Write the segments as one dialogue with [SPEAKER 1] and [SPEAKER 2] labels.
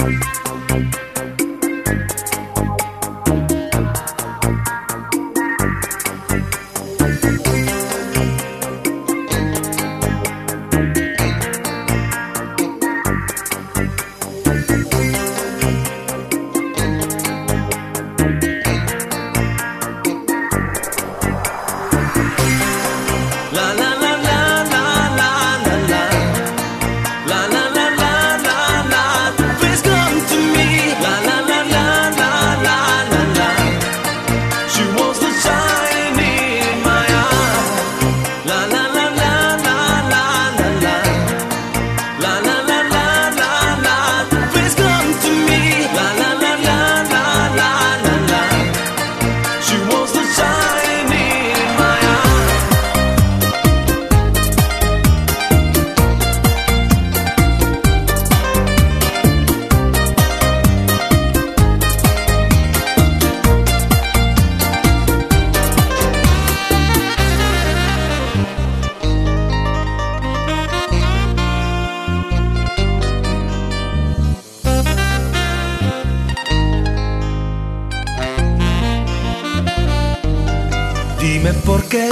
[SPEAKER 1] Dime por qué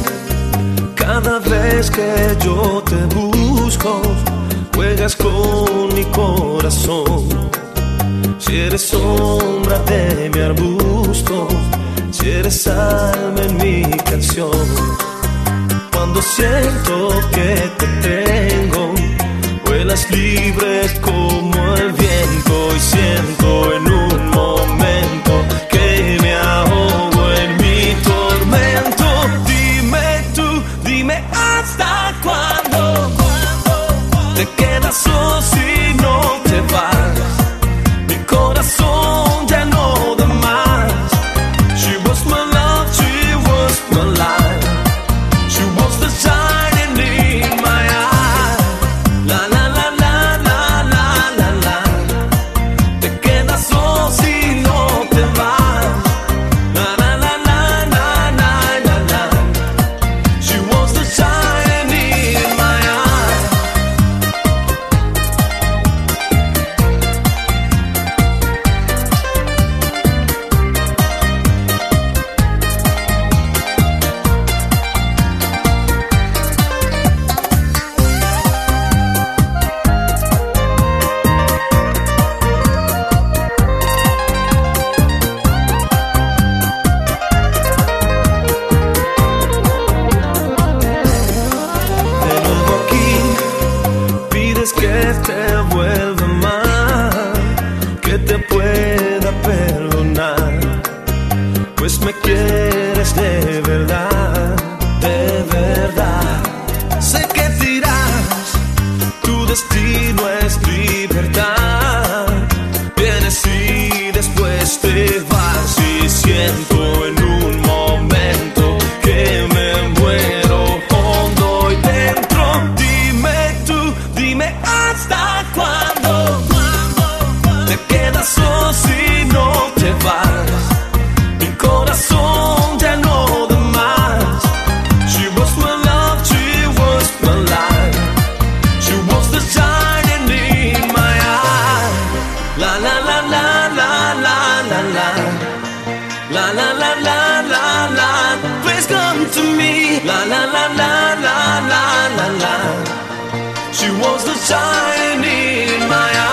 [SPEAKER 1] cada vez que yo te busco juegas con mi corazón. Si eres sombra de mi arbusto, si eres alma en mi canción. Cuando siento que te tengo, vuelas libre como el viento. Y siento en un momento que me ahogo en mi tormento. Dime tú, dime hasta cuándo te quedas solo si no te vas. Mi corazón ya no da más. She was my love, she was my life. She was the shining in my eye. La la la la la la la la. Te quedas solo si no te vas. La la la la la la la la. She was the shining in my eye. De nuevo aquí pides que te vuelva mal, que te pueda perdonar, pues me quieres de verdad, de verdad. Sé que dirás, tu destino es libertad. Vienes y después te vas, y siento en un momento que me muero hondo y dentro. Dime tú, dime hasta cuándo te quedas solo si no te vas. Mi corazón ya no da más. She was my love, she was my life. She was the shining in my eye. La la la la la la la la. La la la la la la. Please come to me. La la la la la la la la. She was the shining in my eye.